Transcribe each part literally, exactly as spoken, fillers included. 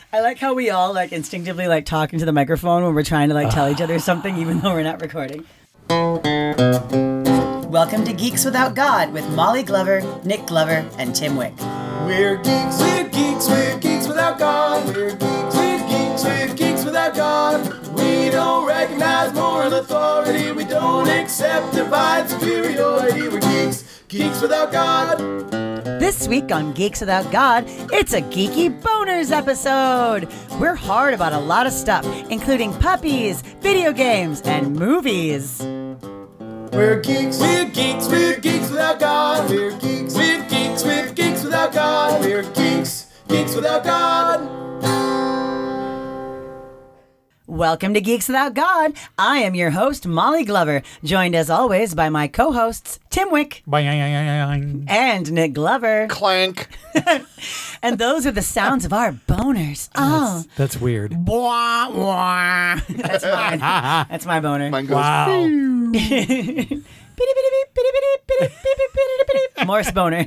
I like how we all like instinctively like talk into the microphone when we're trying to like tell each other something, even though we're not recording. Welcome to Geeks Without God with Molly Glover, Nick Glover, and Tim Wick. We're geeks, we're geeks, we're geeks without God. We're geeks, we're geeks, we're geeks without God. We don't recognize moral authority. We don't accept divine superiority. We're geeks, geeks without God. This week on Geeks Without God, it's a Geeky Boners episode. We're hard about a lot of stuff, including puppies, video games, and movies. We're geeks, we're geeks, we're geeks without God. We're geeks, we're geeks, we're geeks without God. We're geeks, geeks without God. Welcome to Geeks Without God. I am your host, Molly Glover, joined as always by my co-hosts, Tim Wick and Nick Glover. Clank. And those are the sounds of our boners. Oh, That's, that's weird. Bwah, bwah. That's mine. That's my boner. Mine goes, Wow. Morse boner.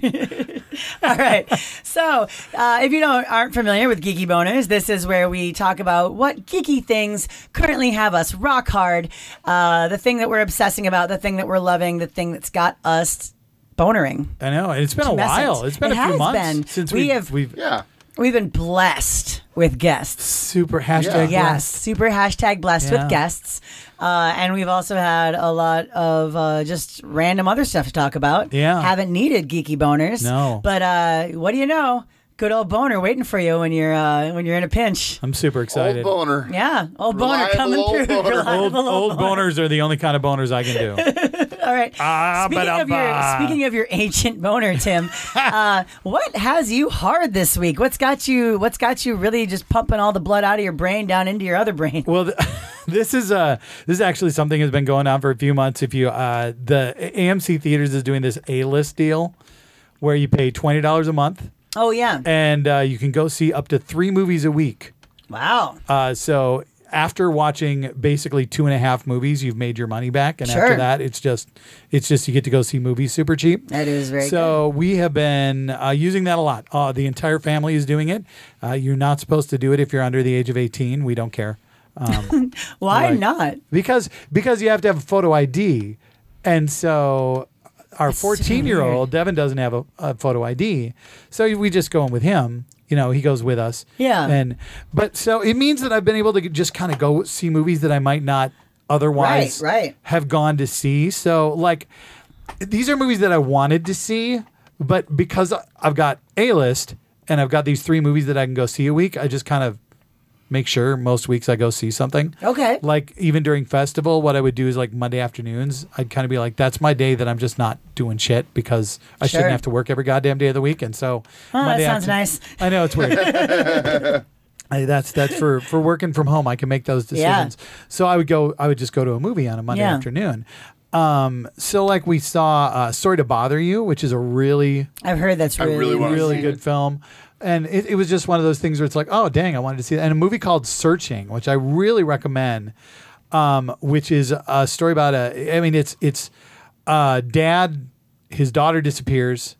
All right. So, uh, if you don't aren't familiar with Geeky Boners, this is where we talk about what geeky things currently have us rock hard, uh, the thing that we're obsessing about, the thing that we're loving, the thing that's got us bonering. I know. It's been a Message. while. It's been It a few has months been. since We we've, have- we've yeah. We've been blessed with guests. super hashtag Yeah. Yes, blessed. super hashtag blessed Yeah. with guests. Uh, and we've also had a lot of uh, just random other stuff to talk about. Yeah. Haven't needed geeky boners. No. But uh, what do you know? Good old boner waiting for you when you're uh, when you're in a pinch. I'm super excited. Old boner. Yeah, old boner Reliable coming old through. boner. Reliable Old, old boners are the only kind of boners I can do. All right. Ah, speaking, of your, ba-da-ba. speaking of your ancient boner, Tim, uh, what has you hard this week? What's got you? What's got you really just pumping all the blood out of your brain down into your other brain? Well, th- this is uh this is actually something that's been going on for a few months. If you uh the A M C Theaters is doing this A-list deal where you pay twenty dollars a month Oh yeah. and uh, you can go see up to three movies a week. Wow. Uh, so after watching basically two and a half movies, you've made your money back, and Sure. after that, it's just it's just you get to go see movies super cheap. That is very So we have been uh, using that a lot. Uh, the entire family is doing it. Uh, you're not supposed to do it if you're under the age of eighteen. We don't care. Um, Why Right. not? because because you have to have a photo I D, and so our That's super fourteen year old Devin doesn't have a, a photo I D, so we just go in with him. You know, he goes with us. Yeah. And but so it means that I've been able to just kind of go see movies that I might not otherwise Right, right. have gone to see. So like these are movies that I wanted to see, but because I've got A-list and I've got these three movies that I can go see a week, I just kind of make sure most weeks I go see something. Okay. Like even during festival, what I would do is like Monday afternoons, I'd kind of be like, that's my day that I'm just not doing shit because I Sure. shouldn't have to work every goddamn day of the week. And so Oh, that Monday sounds after- nice. I know it's weird. I, that's that's for for working from home. I can make those Yeah. decisions. So I would go. I would just go to a movie on a Monday Yeah. afternoon. Um, so like we saw uh, Sorry to Bother You, which is a really I've heard that's I really, really wanna really see good it. film. And it, it was just one of those things where it's like, oh, dang, I wanted to see that. And a movie called Searching, which I really recommend, um, which is a story about a, I mean, it's, it's uh, dad, his daughter disappears,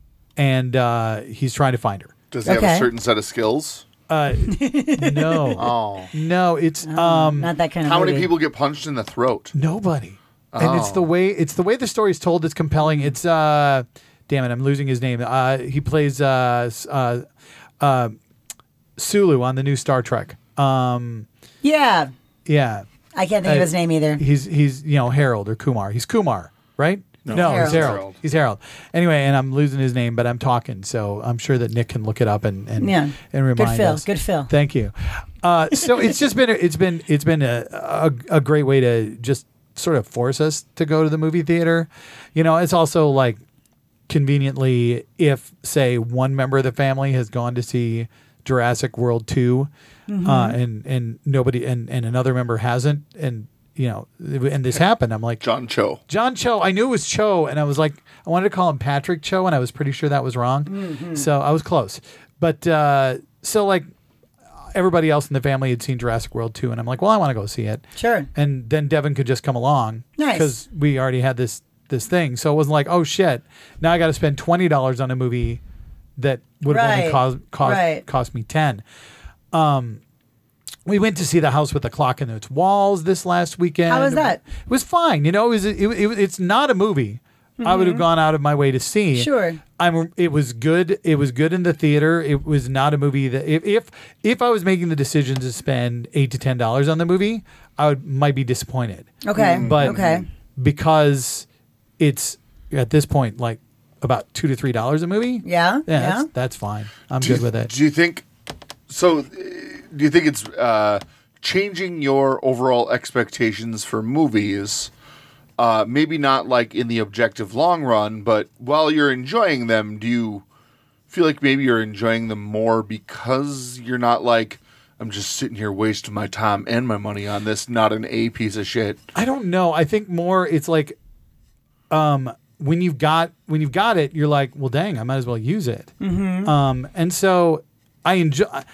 and uh, he's trying to find her. Does he have Okay. a certain set of skills? Uh, no. Oh. No, it's um, not that kind of How movie. many people get punched in the throat? nobody. And it's Oh. the way it's the way the story is told that's compelling. It's uh damn it, I'm losing his name. Uh he plays uh s- uh uh Sulu on the new Star Trek. Um Yeah. yeah. I can't think Uh, of his name either. He's he's you know Harold or Kumar. He's Kumar, right? No, Harold. he's Harold. Harold. He's Harold. Anyway, and I'm losing his name, but I'm talking, so I'm sure that Nick can look it up and and, Yeah. and remind Good Phil. us. Good Phil. Thank you. Uh, so it's just been a, it's been it's been a, a a great way to just sort of force us to go to the movie theater. You know, it's also like conveniently if say one member of the family has gone to see Jurassic World two, Mm-hmm. uh, and and nobody and and another member hasn't, and you know, and this happened. I'm like, John Cho. John Cho. I knew it was Cho, and I was like, I wanted to call him Patrick Cho, and I was pretty sure that was wrong. Mm-hmm. So I was close. But uh, so like everybody else in the family had seen Jurassic World two, and I'm like, well, I want to go see it. Sure. And then Devin could just come along Nice. because we already had this this thing. So it wasn't like, oh shit, now I got to spend twenty dollars on a movie that would have Right. only cost cost, Right. cost me ten. Um, we went to see The House with the Clock in Its Walls this last weekend. How was that? It was fine. You know, it was, it, it, it's not a movie I would have gone out of my way to see. Sure. I'm. It was good. It was good in the theater. It was not a movie that if if, if I was making the decision to spend eight to ten dollars on the movie, I would might be disappointed. Okay. But okay. because it's at this point like about two to three dollars a movie. Yeah. Yeah. Yeah. That's, that's fine. I'm Do good you- with it. Do you think? So, uh, do you think it's uh, changing your overall expectations for movies? Uh, maybe not like in the objective long run, but while you're enjoying them, do you feel like maybe you're enjoying them more because you're not like, I'm just sitting here wasting my time and my money on this, not an A piece of shit? I don't know. I think more it's like um when you've got when you've got it, you're like, well dang, I might as well use it. Mm-hmm. Um and so I enjoy I,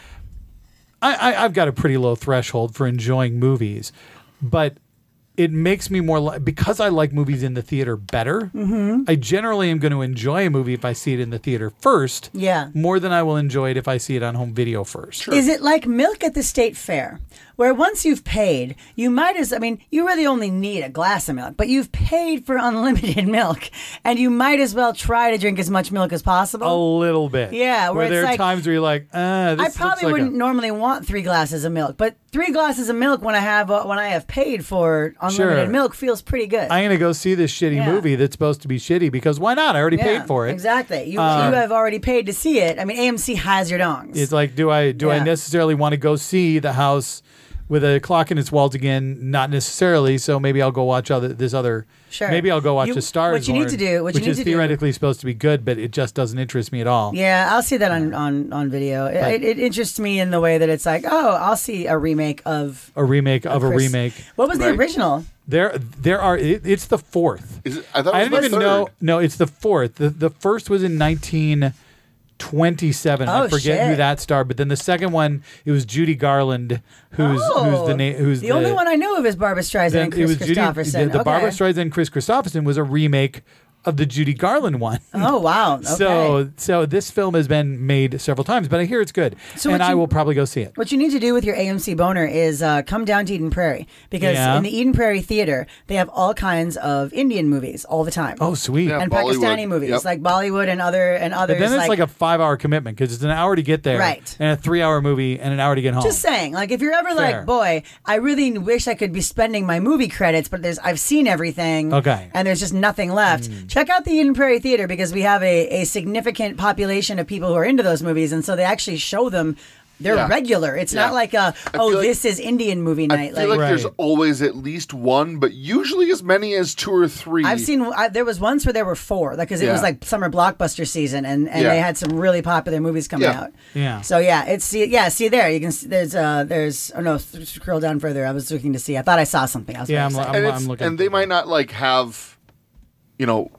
I I've got a pretty low threshold for enjoying movies, but it makes me more like because I like movies in the theater better. Mm-hmm. I generally am going to enjoy a movie if I see it in the theater first. Yeah. More than I will enjoy it if I see it on home video first. Is it like milk at the state fair, where once you've paid, you might as, I mean, you really only need a glass of milk, but you've paid for unlimited milk, and you might as well try to drink as much milk as possible? A little bit. Yeah, where Where, it's there are like- times where you're like, uh, this I probably looks like wouldn't a, normally want three glasses of milk, but three glasses of milk when I have uh, when I have paid for unlimited Sure. milk feels pretty good. I'm going to go see this shitty Yeah. movie that's supposed to be shitty because why not? I already Yeah, paid for it. Exactly. You, Um, you have already paid to see it. I mean, A M C has your dongs. It's like, do I do I Yeah. necessarily want to go see The House with a Clock in Its Walls again? Not necessarily. So maybe I'll go watch other this other. Sure. Maybe I'll go watch You- The Stars what you need Born, to do- what you which need is to do- theoretically supposed to be good, but it just doesn't interest me at all. Yeah, I'll see that on, on, on video. It, it, it interests me in the way that it's like, oh, I'll see a remake of A remake of a Chris- remake. What was the Right. original? There, there are. It, it's the fourth. Is it, I thought it I was didn't my even third. know. No, it's the fourth. The the first was in nineteen twenty-seven. Oh, I forget who shit. that starred. But then the second one, it was Judy Garland, who's who's the name. Who's Oh, the, only one I know of is Barbara Streisand then and it Chris was Judy. Christopherson. The, the Okay. Barbara Streisand and Chris Christopherson was a remake of the Judy Garland one. Oh wow! Okay. So so this film has been made several times, but I hear it's good, So and what I you- will probably go see it. what you need to do with your A M C boner is uh, come down to Eden Prairie, because Yeah. in the Eden Prairie Theater they have all kinds of Indian movies all the time. Oh, sweet. Yeah. and Bollywood. Pakistani movies Yep. like Bollywood and other and others. But then it's like, a five-hour commitment because it's an hour to get there, Right. and a three-hour movie, and an hour to get home. Just saying, like if you're ever Fair. like, boy, I really wish I could be spending my movie credits, but there's I've seen everything, Okay. and there's just nothing left. Check out the Eden Prairie Theater because we have a, a significant population of people who are into those movies, and so they actually show them. They're Yeah. regular. It's Yeah. not like a I oh, feel like- this is Indian movie I night. feel like, Right. there's always at least one, but usually as many as two or three. I've seen. I, there was once where there were four, like because it was Yeah. like summer blockbuster season, and, and Yeah. they had some really popular movies coming Yeah. out. Yeah. So yeah, it's see, yeah. See there, you can. See, there's uh, there's oh no, th- scroll down further. I was looking to see. I thought I saw something. I was Yeah, very I'm, excited. I'm, and, I'm it's- looking. and they might not like have, you know,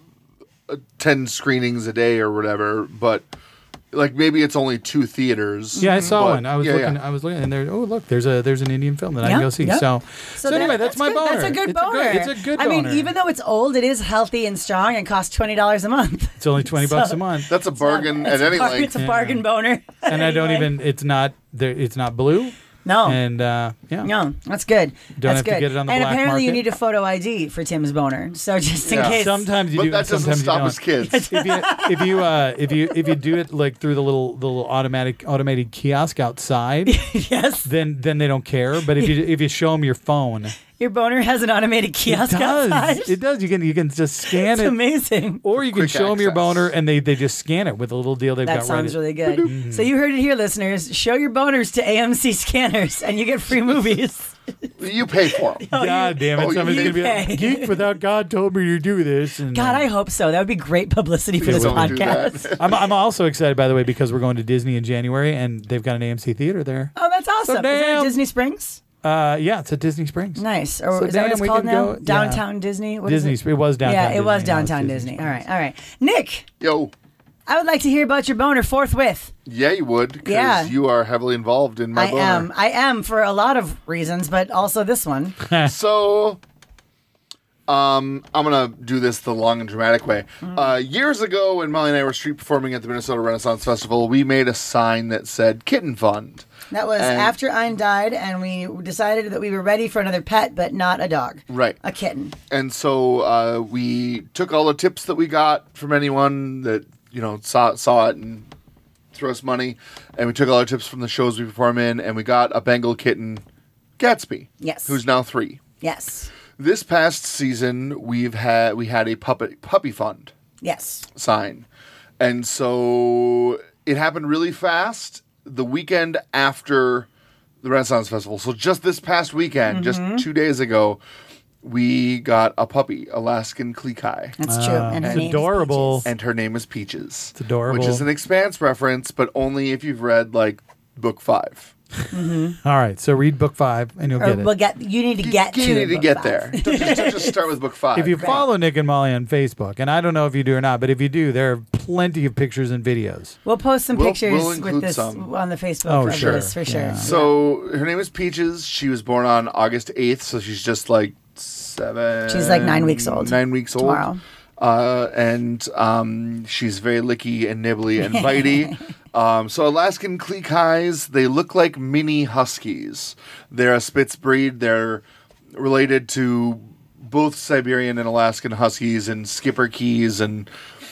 uh, ten screenings a day or whatever, but like maybe it's only two theaters. Yeah, I saw but- one. I was yeah, looking. yeah. I was looking, and there. Oh, look, there's a there's an Indian film that I Yeah, can go see. yeah. So, so, that- anyway, that's, my good. boner. That's a good it's boner. A good, it's a good I boner. mean, even though it's old, it is healthy and strong and costs twenty dollars a month. it's only twenty bucks So- a month, That's a bargain It's at a any bar- length. It's a bargain boner. and I don't Anyway. even. It's not there. It's not blue. No. And uh, yeah. No, that's good. Don't that's have to good. get it on the and black apparently, you market. need a photo I D for Tim's boner. So just in Yeah. case. Sometimes you But do. that doesn't sometimes stop you us don't. kids. if you if you uh, if you if you do it like through the little the little automatic automated kiosk outside, Yes. then then they don't care. But if you if you show them your phone, Your boner has an automated it kiosk does. outside. It does. You can you can just scan It's it. amazing. Or you can Quick show them your access. boner, and they, they just scan it with a little deal they've That got sounds ready. really good. So you heard it here, listeners. Show your boners to A M C scanners, and you get free movies. You pay for them. God damn it! Oh, you Somebody's gonna be pay. like, "Geek without God told me to do this." And God, uh, I hope so. That would be great publicity for Please this don't do podcast. that. I'm I'm also excited, by the way, because we're going to Disney in January, and they've got an A M C theater there. Oh, that's awesome. Is that damn. at Disney Springs? Uh, yeah, it's at Disney Springs. Nice. Or So is that what damn, it's we called can now? go- yeah. Downtown Disney? What is Disney. it? It was downtown. Yeah, it was Disney, now it's downtown Disney Disney. All right, all right. Nick, Yo, I would like to hear about your boner forthwith. yeah, you would, because Yeah. you are heavily involved in my I boner. am. I am for a lot of reasons, but also this one. So, um, I'm gonna do this the long and dramatic way. Mm. Uh, years ago, when Molly and I were street performing at the Minnesota Renaissance Festival, we made a sign that said "Kitten Fund." That was And- after Ein died, and we decided that we were ready for another pet, but not a dog. Right. A kitten. And so uh, we took all the tips that we got from anyone that you know saw saw it and threw us money, and we took all our tips from the shows we perform in, and we got a Bengal kitten, Gatsby. Yes. Who's now three. Yes. This past season, we've had we had a puppet puppy fund Yes. sign, and so it happened really fast. The weekend after the Renaissance Festival, so just this past weekend, Mm-hmm. just two days ago, we got a puppy, Alaskan Klekai. That's true. And her it's name is adorable. Peaches. And her name is Peaches. It's adorable. Which is an Expanse reference, but only if you've read, like, book five. All right, so read book five and you'll Or get it. we'll get. You need to get you to need to book get five. there. Don't just, don't just start with book five. If you follow Nick and Molly on Facebook, and I don't know if you do or not, but if you do, there are plenty of pictures and videos. We'll post some We'll- pictures we'll with include this some. on the Facebook Oh, of sure. this for sure. Yeah. So her name is Peaches. She was born on August eighth, so she's just like seven. She's like nine weeks old Nine weeks old. tomorrow. Uh, and um, she's very licky and nibbly and bitey. um, so Alaskan Klekais, they look like mini huskies. They're a Spitz breed. They're related to both Siberian and Alaskan huskies and Skipper Keys and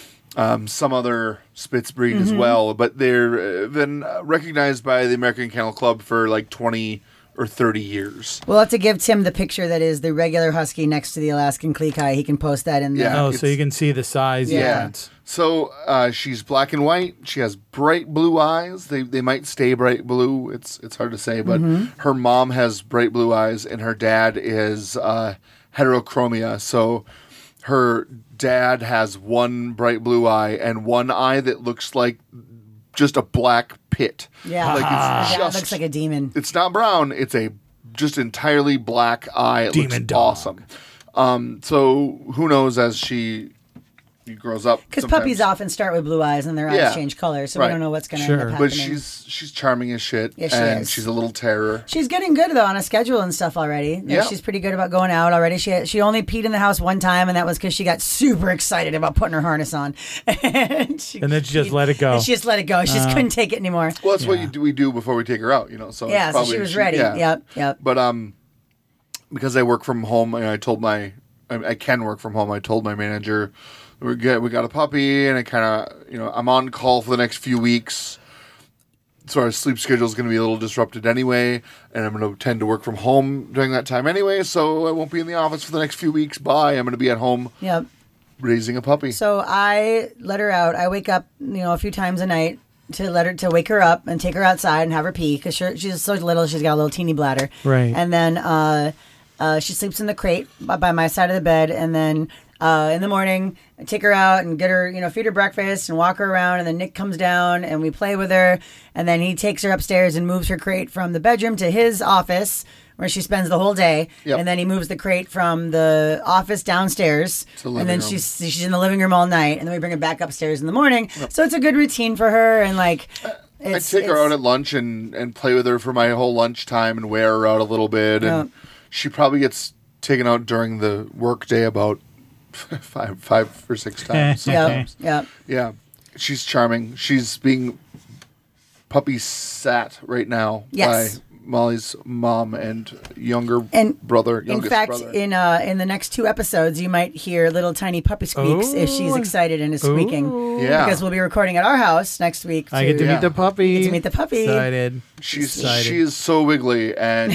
um, some other Spitz breed Mm-hmm. as well. But they're uh, been recognized by the American Kennel Club for like twenty or thirty years. We'll have to give Tim the picture that is the regular husky next to the Alaskan Klekai. He can post that in the. Yeah. Oh, it's- so you can see the size Yeah. difference. So uh, she's black and white. She has bright blue eyes. They they might stay bright blue. It's it's hard to say, but her mom has bright blue eyes, and her dad is uh, heterochromia. So her dad has one bright blue eye and one eye that looks like just a black pit. Yeah. Like it's Yeah, it just looks like a demon. it's not brown. It's a just entirely black eye. It Demon looks dog. awesome. Um, so who knows as she grows up? Because sometimes. puppies often start with blue eyes and their eyes Yeah. change color, so Right. we don't know what's going to Sure. end up But happening. she's she's charming as shit, Yeah, she and is. she's a little terror. She's getting good though on a schedule and stuff already. Yeah. She's pretty good about going out already. She she only peed in the house one time, and that was because she got super excited about putting her harness on, and, she, And then she just let it go. and she just let it go. She just couldn't take it anymore. Well, that's what Yeah. you do, we do before we take her out, you know. So it's Yeah, so probably, she was ready. yeah. Yep, yep. But um, because I work from home, and I told my I, I can work from home. I told my manager we get we got a puppy, and I kind of you know I'm on call for the next few weeks. So our sleep schedule is going to be a little disrupted anyway, and I'm going to tend to work from home during that time anyway. So I won't be in the office for the next few weeks. Bye. I'm going to be at home Yep. raising a puppy. So I let her out. I wake up, you know, a few times a night to let her to wake her up and take her outside and have her pee because she's so little. She's got a little teeny bladder. Right. And then uh, uh, she sleeps in the crate by, by my side of the bed. And then uh, in the morning, I take her out and get her, you know, feed her breakfast and walk her around. And then Nick comes down and we play with her. And then he takes her upstairs and moves her crate from the bedroom to his office, where she spends the whole day. Yep. And then he moves the crate from the office downstairs. the And living then room. she's she's in the living room all night. And then we bring her back upstairs in the morning. So it's a good routine for her. And like, I it's, take her it's- out at lunch and, and play with her for my whole lunchtime and wear her out a little bit. And Yeah. she probably gets taken out during the work day about five five or six times. Yeah, sometimes. yeah. Yeah. She's charming. She's being puppy sat right now Yes. by Molly's mom and younger And brother, In youngest fact, brother. in uh, in the next two episodes, you might hear little tiny puppy squeaks if she's Ooh. excited and is squeaking. Yeah. Because we'll be recording at our house next week. I get to Yeah. meet the puppy. Get to meet the puppy. Excited. She's Excited. she is so wiggly, and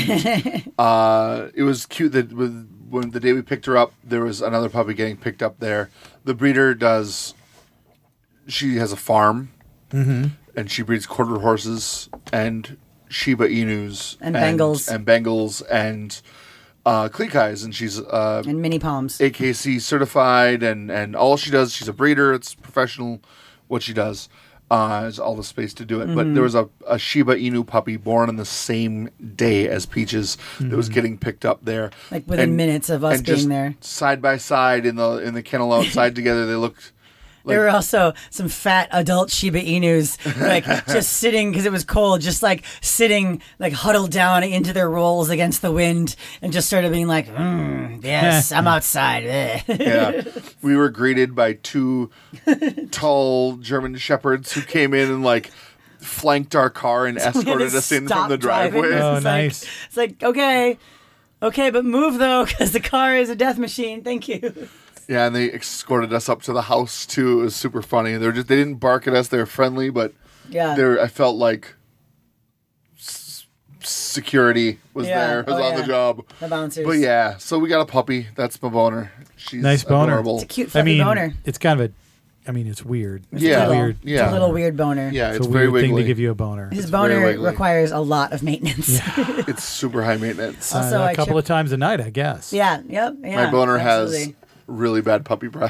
uh, it was cute that with when the day we picked her up, there was another puppy getting picked up there. The breeder does. She has a farm, Mm-hmm. and she breeds quarter horses and Shiba Inus And Bengals. and Bengals and uh, Klekais, and she's uh, And mini palms. A K C certified, and, and all she does, she's a breeder. It's professional what she does. Uh, has all the space to do it. Mm-hmm. But there was a, a Shiba Inu puppy born on the same day as Peaches that was getting picked up there. Like within minutes of us and being just there. side by side in the in the kennel outside together. They looked There were also some fat adult Shiba Inus, like just sitting because it was cold, just like sitting, like huddled down into their rolls against the wind, and just sort of being like, mm, "Yes, I'm outside." Eh. yeah. We were greeted by two tall German shepherds who came in and like flanked our car and We had to escorted us in from stop the driving. driveway. Oh, It's like- nice. It's like, okay, okay, but move though, because the car is a death machine. Thank you. Yeah, and they escorted us up to the house too. It was super funny. They were just they didn't bark at us. They were friendly, but Yeah. they I felt like s- security was Yeah. there, was Oh, on yeah. the job. The bouncers. But yeah, so we got a puppy. That's my boner. She's Nice boner. adorable. It's a cute, I fluffy mean, boner. it's kind of a. I mean, it's weird. It's Yeah, a weird. It's yeah. a little weird boner. Yeah, It's, it's, a very weird thing wiggly. to give you a boner. His It's very boner wiggly. requires a lot of maintenance. It's super high maintenance. Uh, Also, a I couple trip- of times a night, I guess. Yeah, yep. Yeah, my boner absolutely. has really bad puppy breath.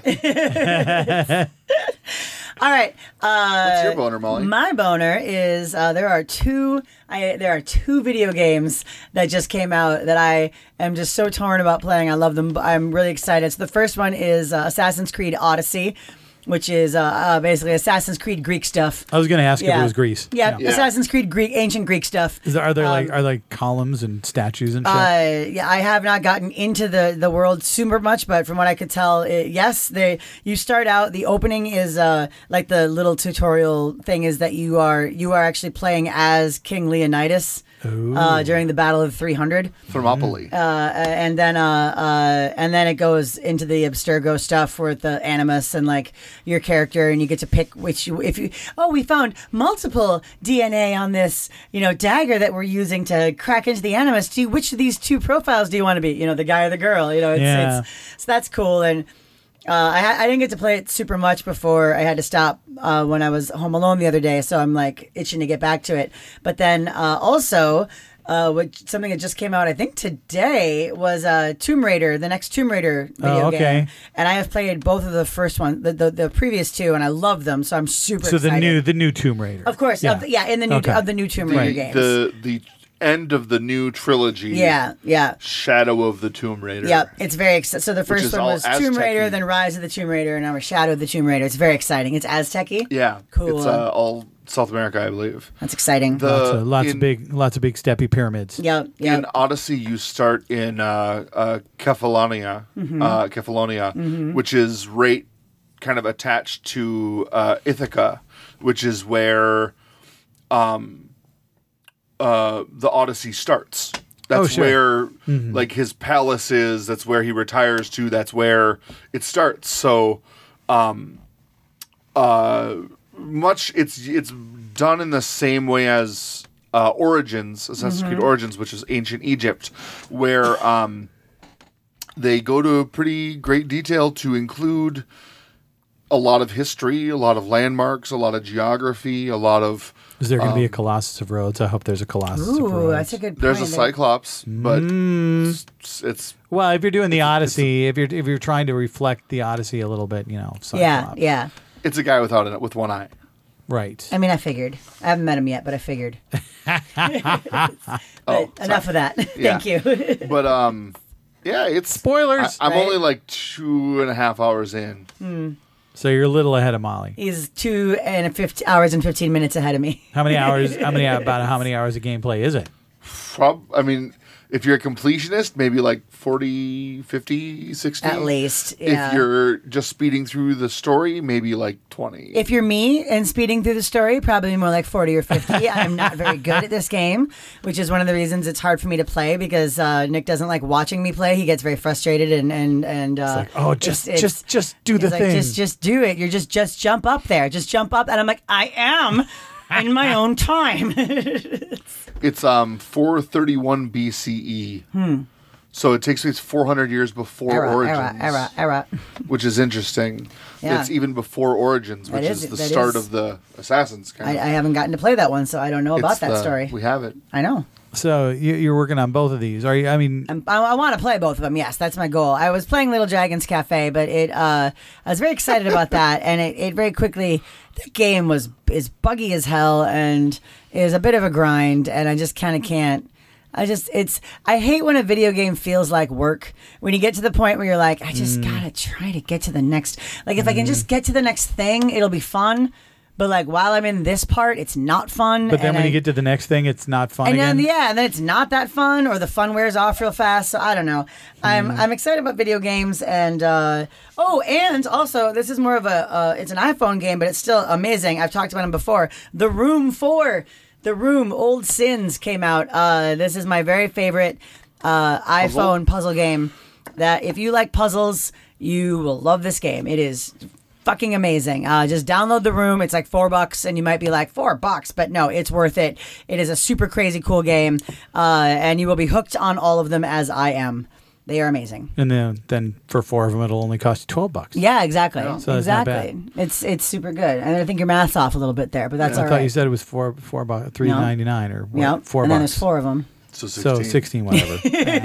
All right. Uh, What's your boner, Molly? My boner is uh, there are two. I there are two video games that just came out that I am just so torn about playing. I love them. But I'm really excited. So the first one is uh, Assassin's Creed Odyssey, which is uh, uh, basically Assassin's Creed Greek stuff. I was going to ask if Yeah. it was Greece. Yeah, Yeah. Assassin's Creed Greek, ancient Greek stuff. Is there, are there like Um, are like columns and statues and shit? Uh, yeah, I have not gotten into the, the world super much, but from what I could tell, it, yes, they you start out. The opening is uh, like the little tutorial thing is that you are you are actually playing as King Leonidas uh, during the Battle of three hundred. Thermopylae. Uh, and then uh, uh, and then it goes into the Abstergo stuff with the animus and like your character, and you get to pick which you, if you oh we found multiple D N A on this you know dagger that we're using to crack into the animus. Do you, which of these two profiles do you want to be? You know, the guy or the girl? You know, it's, Yeah. it's so that's cool. And uh, I ha- I didn't get to play it super much before I had to stop uh, when I was home alone the other day, so I'm like itching to get back to it. But then uh, also. Uh, which something that just came out, I think today, was uh, Tomb Raider, the next Tomb Raider video Oh, okay. game, and I have played both of the first one, the, the the previous two, and I love them, so I'm super. so the excited. new the new Tomb Raider. of course, yeah, of the, yeah in the new Okay. of the new Tomb the, Raider games. the the end of the new trilogy. yeah, yeah. Shadow of the Tomb Raider. Yep, it's very exciting. So the first is one all was Tomb Raider, Aztec-y. then Rise of the Tomb Raider, and now we're Shadow of the Tomb Raider. It's very exciting. It's Aztec-y. Yeah. Cool. It's uh, all South America, I believe. That's exciting. The- lots of, lots in- of big lots of big steppy pyramids. yep, yep. In Odyssey, you start in uh, uh, Kefalonia, Mm-hmm. uh, Kefalonia, which is right kind of attached to uh, Ithaca, which is where um, uh, the Odyssey starts. That's Oh, sure. where like his palace is. That's where he retires to. That's where it starts. So, um, uh, much it's it's done in the same way as uh, Origins, Assassin's Creed Origins, which is ancient Egypt, where um, they go to pretty great detail to include a lot of history, a lot of landmarks, a lot of geography, a lot of. Is there going to Um, be a Colossus of Rhodes? I hope there's a Colossus of Ooh, Rhodes. that's a good point. There's a They- Cyclops, but Mm. it's, it's Well, if you're doing the Odyssey, if you're if you're trying to reflect the Odyssey a little bit, you know, Yeah, Cyclops. yeah. it's a guy without an, with one eye. right. I mean, I figured. I haven't met him yet, but I figured. Oh, But enough of that. Yeah. Thank you. But um, yeah, it's Spoilers. I, I'm right? only like two and a half hours in. So you're a little ahead of Molly. He's two and fifty hours and fifteen minutes ahead of me. How many hours? How many about how many hours of gameplay is it? Prob, I mean, if you're a completionist, maybe like forty, fifty, sixty. At least, yeah. If you're just speeding through the story, maybe like twenty. If you're me and speeding through the story, probably more like forty or fifty. I'm not very good at this game, which is one of the reasons it's hard for me to play because uh, Nick doesn't like watching me play. He gets very frustrated and and and uh, Like, oh, it's- just it's- just just do the he's like, thing. just just do it. You're just just jump up there. Just jump up, and I'm like, I am in my own time. It's um four thirty-one B C E. Hmm. So it takes place four hundred years before era, Origins, era, era, era. which is interesting. Yeah. It's even before Origins, which That is, is- the that start is- of the Assassins. Kind I, of. I haven't gotten to play that one, so I don't know about It's that the- story. We have it. I know. So you, you're working on both of these, are you? I mean, I'm, I, I want to play both of them. Yes, that's my goal. I was playing Little Dragons Cafe, but it uh, I was very excited about that, and it, it very quickly the game was is buggy as hell and is a bit of a grind, and I just kind of can't. I just it's I hate when a video game feels like work. When you get to the point where you're like, I just gotta try to get to the next. Like if I can just get to the next thing, it'll be fun. but like while I'm in this part, it's not fun. But then and when I- you get to the next thing, it's not fun and again. then yeah, and then it's not that fun, or the fun wears off real fast. So I don't know. I'm Hmm. I'm excited about video games, and uh, oh, and also this is more of a uh, it's an iPhone game, but it's still amazing. I've talked about them before. The Room Four, The Room, Old Sins came out. Uh, this is my very favorite uh, iPhone puzzle game. That if you like puzzles, you will love this game. It is fucking amazing. Uh, just download The Room. It's like four bucks, and you might be like, four bucks, but no, it's worth it. It is a super crazy cool game, uh, and you will be hooked on all of them as I am. They are amazing. And then, then for four of them, it'll only cost you twelve bucks. Yeah, exactly. So that's not exactly. It's it's super good. And I think your math's off a little bit there, but that's I all thought right. you said it was four, four bucks, three ninety nine or what, yeah, four and bucks. then there's four of them. So sixteen. So sixteen, whatever.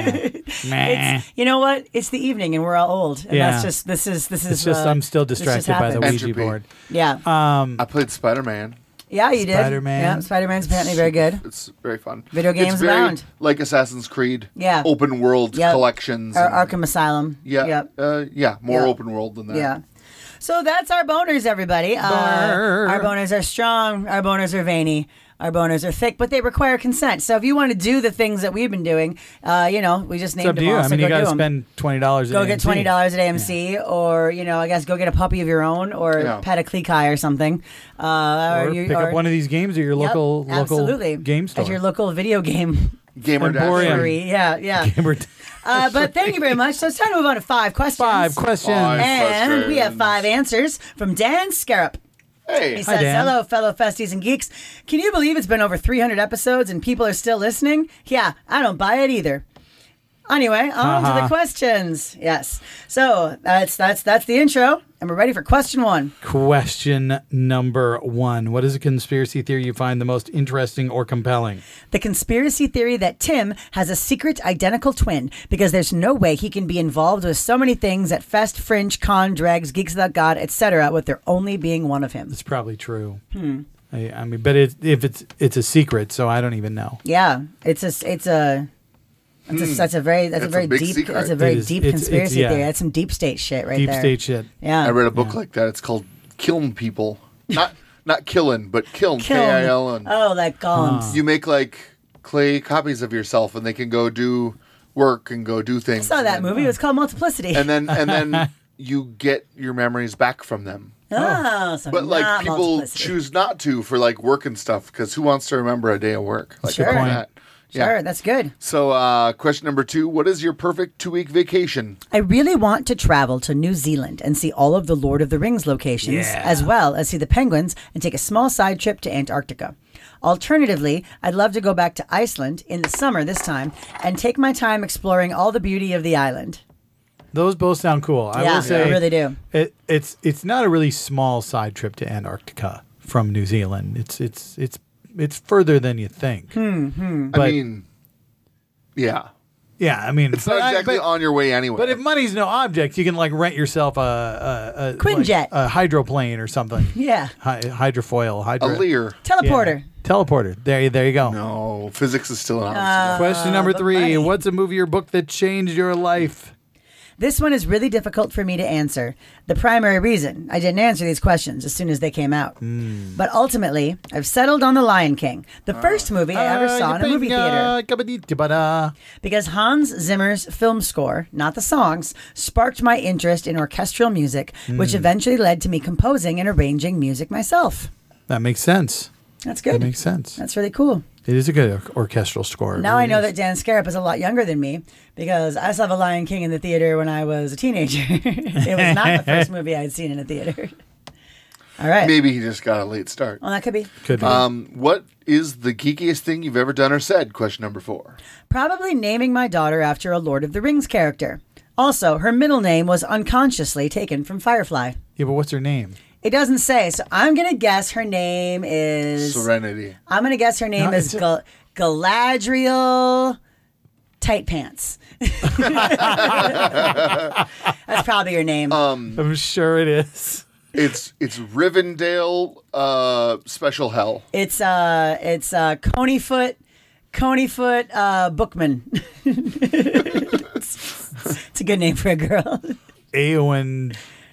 Nah. It's, you know what? It's the evening, and we're all old. And Yeah. that's just this is this is. It's just uh, I'm still this just distracted by the happens. Ouija Entropy. board. Yeah, Um, I played Spider Man. yeah, you did. Spider-Man. Yeah, Spider-Man's apparently very good. It's very fun. Video games it's very, abound. like Assassin's Creed. Yeah. Open world Yep. collections. Or and- Arkham Asylum. Yeah. Yep. Uh, yeah. More Yeah. open world than that. Yeah. So that's our boners, everybody. Uh, Boner. our boners are strong. Our boners are veiny. Our boners are thick, but they require consent. So if you want to do the things that we've been doing, uh, you know, we just it's named up to them you. all. I so mean, go you got to do 'em. spend twenty dollars. Go get twenty dollars at A M C, or you know, I guess go get a puppy of your own, or Yeah. pet a Klekai or something. Uh, Or you- pick or- up one of these games at your Yep, local local absolutely. game store. At your local video game Gamer Emporium. brewery. Yeah, yeah. Gamer- Uh, but thank you very much. So it's time to move on to five questions. Five questions. Five. And we have questions. five answers from Dan Scarab. Hey. He Hi, says, Dan. hello, fellow festies and geeks. Can you believe it's been over three hundred episodes and people are still listening? Yeah, I don't buy it either. Anyway, on to Uh-huh. the questions. Yes. So that's that's that's the intro, and we're ready for question one. Question number one. What is a conspiracy theory you find the most interesting or compelling? The conspiracy theory that Tim has a secret identical twin because there's no way he can be involved with so many things at Fest, Fringe, Con, Dregs, Geeks Without God, et cetera, with there only being one of him. It's probably true. Hmm. I, I mean, but it, if it's it's a secret, so I don't even know. Yeah, it's a it's a. That's, a, that's a very that's That's a a very big deep secret. that's a very It is- deep it's- it's- conspiracy yeah. theory. That's some deep state shit right Deep there. state shit. Yeah. I read a book like that. It's called Kiln People. Not not killing, but kiln. K Kiln. I L N. Oh, like golems. You make like clay copies of yourself, and they can go do work and go do I things. saw and that then- movie. It was called Multiplicity. And then and then you get your memories back from them. oh, so But like not people Multiplicity. choose not to for like work and stuff because who wants to remember a day of work? Like Sure. like Good point. that. Sure, Yeah. that's good. So uh, question number two: what is your perfect two-week vacation? I really want to travel to New Zealand and see all of the Lord of the Rings locations, Yeah. as well as see the penguins and take a small side trip to Antarctica. Alternatively, I'd love to go back to Iceland in the summer this time and take my time exploring all the beauty of the island. Those both sound cool. I Yeah, will say I really do. It, it's it's not a really small side trip to Antarctica from New Zealand. It's it's it's it's further than you think. Hmm. But I mean, yeah, yeah, I mean, it's not but I- exactly but- on your way anyway. But if money's no object, you can like rent yourself a a, a Quinjet. like, a hydroplane or something. Yeah. Hy- hydrofoil, a hydro. Lear. Teleporter. Yeah. Teleporter. There, you- there you go. No, physics is still an Uh, obstacle. Question number but three: money. what's a movie or book that changed your life? This one is really difficult for me to answer. The primary reason I didn't answer these questions as soon as they came out. Hmm. But ultimately, I've settled on The Lion King, the first movie I ever saw in a movie theater. theater. Because Hans Zimmer's film score, not the songs, sparked my interest in orchestral music, Hmm. which eventually led to me composing and arranging music myself. That makes sense. That's That good. makes sense. That's really cool. It is a good or- orchestral score. It Now I really know is. that Dan Scarab is a lot younger than me because I saw The Lion King in the theater when I was a teenager. It was not the first movie I had seen in a theater. All right. Maybe he just got a late start. Well, that could be. Could be. Um, what is the geekiest thing you've ever done or said? Question number four. Probably naming my daughter after a Lord of the Rings character. Also, her middle name was unconsciously taken from Firefly. yeah, but what's her name? It doesn't say, so I'm going to guess her name is... Serenity. I'm going to guess her name No, is it's a- Gal- Galadriel Tight Pants. That's probably her name. I'm sure it is. It's it's Rivendell uh, Special Hell. it's uh, it's uh, Coneyfoot, Coneyfoot uh, Bookman. it's, it's a good name for a girl. Eowyn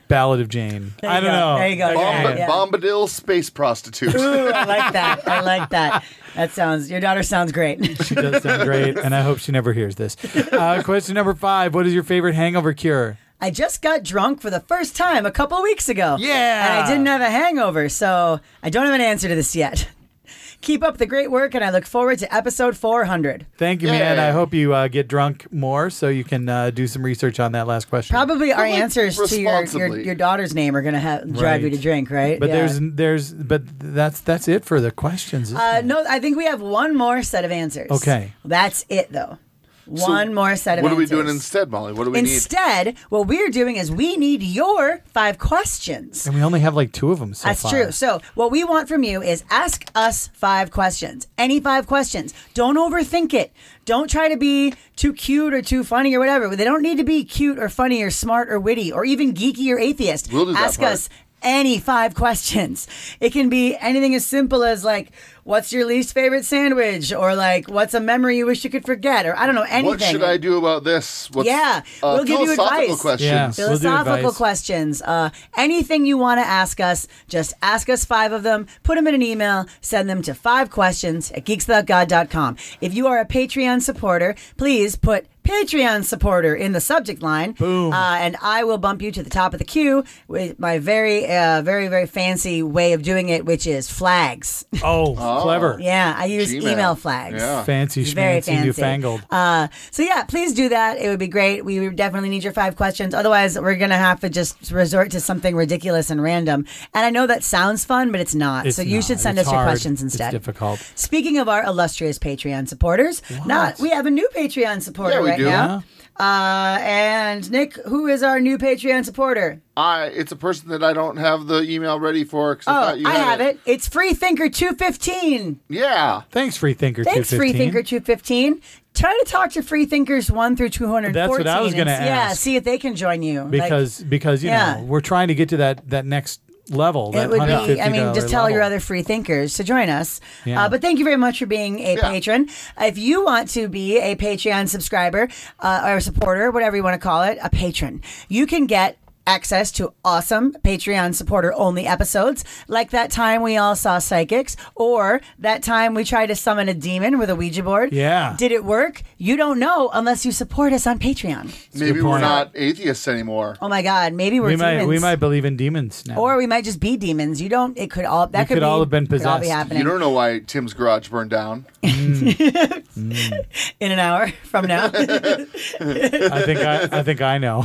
Ballad of Jane. There I you don't go. know. There you go. Bomba- Yeah, yeah. Bombadil space prostitute. Ooh, I like that. I like that. That sounds. Your daughter sounds great. She does sound great, and I hope she never hears this. Uh, question number five. What is your favorite hangover cure? I just got drunk for the first time a couple weeks ago. Yeah. And I didn't have a hangover, so I don't have an answer to this yet. Keep up the great work, and I look forward to episode four hundred. Thank you, Yay. man. I hope you uh, get drunk more so you can uh, do some research on that last question. Probably our But, like, answers to your, your, responsibly. your daughter's name are going to ha- drive you Right. to drink, right? But Yeah. there's there's but that's that's it for the questions. isn't Uh, it? no, I think we have one more set of answers. Okay. That's it, though. One more set of What are we answers. doing instead, Molly? What do we need? Instead, what we're doing is we need your five questions. And we only have like two of them so That's far. true. So, what we want from you is ask us five questions. Any five questions. Don't overthink it. Don't try to be too cute or too funny or whatever. They don't need to be cute or funny or smart or witty or even geeky or atheist. We'll do that ask part. us any five questions. It can be anything as simple as like, what's your least favorite sandwich? Or like, what's a memory you wish you could forget? Or I don't know, anything. What should I do about this? What's, Yeah, uh, we'll give you philosophical advice. questions. Yeah. We'll do Philosophical advice. questions. Uh, anything you want to ask us, just ask us five of them, put them in an email, send them to five questions at geeks without god dot com. If you are a Patreon supporter, please put Patreon supporter in the subject line. Boom. Uh, and I will bump you to the top of the queue with my very, uh, very, very fancy way of doing it, which is flags. Oh, clever. Yeah, I use Gmail. email flags. Yeah. Fancy It's very schmancy fancy. newfangled. Uh, so yeah, please do that. It would be great. We would definitely need your five questions. Otherwise, we're gonna have to just resort to something ridiculous and random. And I know that sounds fun, but it's not. It's so you not. should send It's us your hard. questions It's instead. difficult. Speaking of our illustrious Patreon supporters, not we have a new Patreon supporter Yeah, we right do. now. Uh, and Nick, who is our new Patreon supporter? I, it's a person that I don't have the email ready for. 'cause I Oh, thought you I had have it. It's Freethinker two fifteen. Yeah. Thanks, Freethinker Thanks, two fifteen. Freethinker two fifteen. Try to talk to Freethinkers one through two hundred fourteen. That's what I was gonna and, Yeah, ask. see if they can join you. Like, Because because you Yeah. know we're trying to get to that that next level. That it would one hundred fifty be, I mean, just tell your level. other free thinkers to join us. Yeah. Uh, but thank you very much for being a Yeah. patron. If you want to be a Patreon subscriber uh, or a supporter, whatever you want to call it, a patron, you can get access to awesome Patreon supporter only episodes, like that time we all saw psychics, or that time we tried to summon a demon with a Ouija board. Yeah. Did it work? You don't know unless you support us on Patreon. Maybe good we're point. not atheists anymore. Oh my God, maybe we're We might demons. we might believe in demons now. Or we might just be demons. You don't. It could all. That We could, could be, all have been could all be possessed. happening. You don't know why Tim's garage burned down. in an hour from now. I think I I think I know.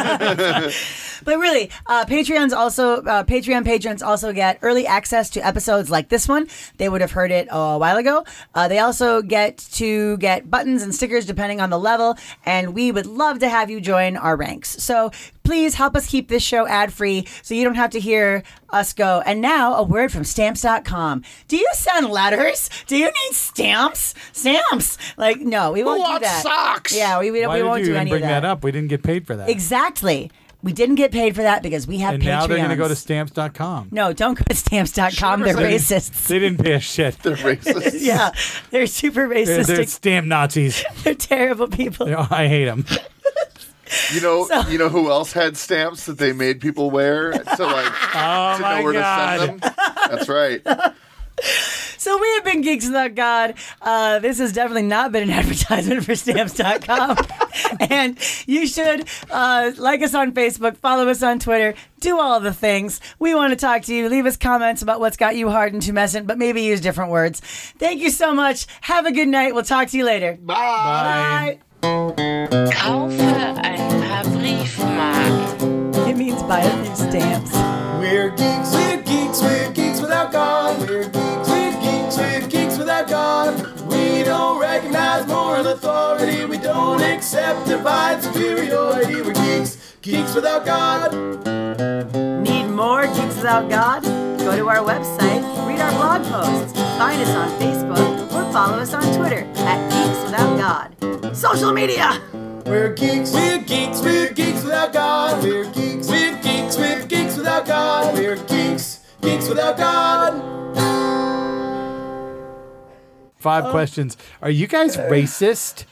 But really, uh, Patreons also uh, Patreon patrons also get early access to episodes like this one. They would have heard it a while ago. Uh, they also get to get buttons and stickers depending on the level, and we would love to have you join our ranks. So please help us keep this show ad free, so you don't have to hear us go. And now a word from stamps dot com. Do you send letters? Do you need stamps? Stamps? Like no, we won't do wants that. socks? Yeah, we we, Why we did won't you do even any bring of that up? We didn't get paid for that. Exactly. We didn't get paid for that because we have And Patreons. now they're going to go to stamps dot com. No, don't go to stamps dot com. They're Sure. racists. They didn't pay a shit. They're racist. Yeah, they're super They're, racist. they're They're, stamp Nazis. terrible people. You know, I hate them. You know, So- you know who else had stamps that they made people wear to like Oh to my know where god! to send them? That's right. So we have been Geeks Without God. Uh, this has definitely not been an advertisement for stamps dot com. And you should uh, like us on Facebook, follow us on Twitter, do all the things. We want to talk to you. Leave us comments about what's got you hard and tumescent, but maybe use different words. Thank you so much. Have a good night. We'll talk to you later. Bye. Bye. Kaufe ein paar Briefmarken. It means buy a few stamps. We're geeks, we're geeks, we're geeks without God. We're geeks, we're geeks, we're geeks without God. We don't recognize moral authority. We don't accept divine superiority. We're geeks, geeks without God. Need more Geeks Without God? Go to our website, read our blog posts, find us on Facebook, or follow us on Twitter at Geeks Without God. Social media! We're geeks, we're geeks, we're geeks without God. We're geeks, we're geeks, we're geeks without God. We're geeks, geeks without God. Five questions. Are you guys racist?